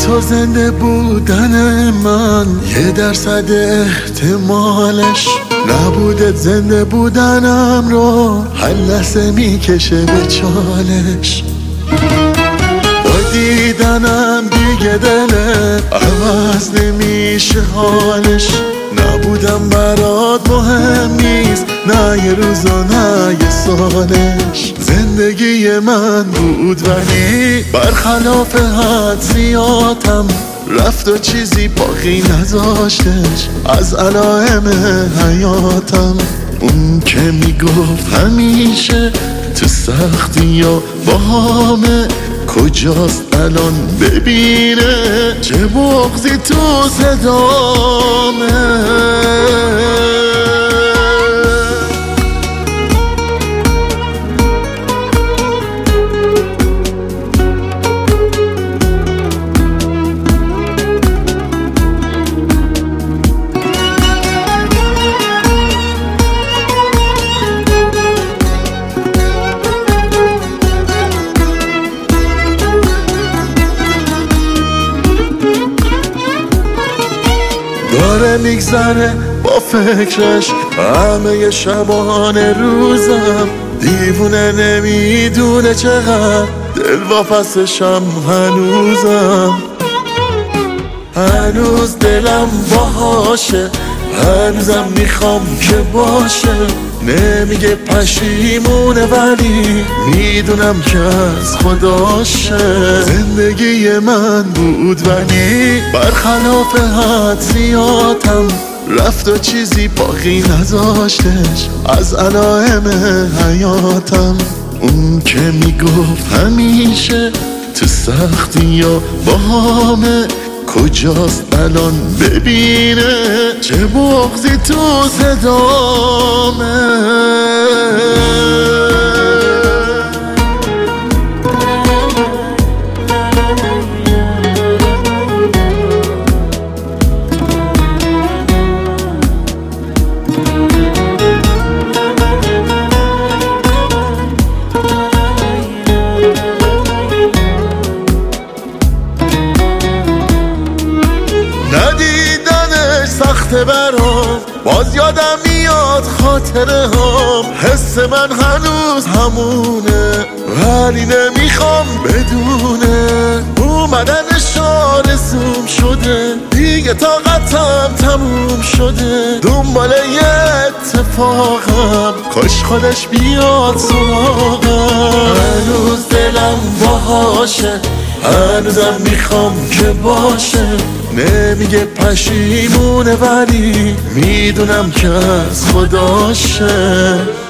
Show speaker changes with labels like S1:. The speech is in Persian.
S1: تو زنده بودن من 1% احتمالش، نبودت زنده بودنم رو هر لحظه میکشه به چالش. با دیدنم دیگه دلت عوض نمیشه حالش، نبودم برات مهم نیست، نه یه روز و نه یه سالش. زندگی من بود ولی برخلاف حد زیادم رفت و چیزی باقی نذاشتش از علائم حیاتم. اون که میگفت همیشه تو سختی یا با همه، کجاست الان ببینه چه بغضی تو صدامه. داره میگذره با فکرش همه شبانه روزم، دیوونه نمیدونه چقدر دل واپسشم هنوزم. هنوز دلم باهاشه، هنوزم میخوام که باشه، نمیگه پشیمونه ولی میدونم که از خداشه. زندگی من بود ولی برخلاف حد زیادم رفت و چیزی باقی نذاشتش از علائم حیاتم. اون که میگفت همیشه تو سختی یا با همه، کجاست الان ببینه چه بغضی تو صدامه. ندیدنش سخته برام، باز یادم میاد خاطره هم، حس من هنوز همونه ولی نمیخوام بدونه. اومدنش آرزوم شده، دیگه طاقتم تموم شده، دنبال یه اتفاقم، کاش خودش بیاد سراغم. هنوز دلم باهاشه، هنوزم میخوام که باشه، نمیگه پشیمونه ولی میدونم که از خداشه.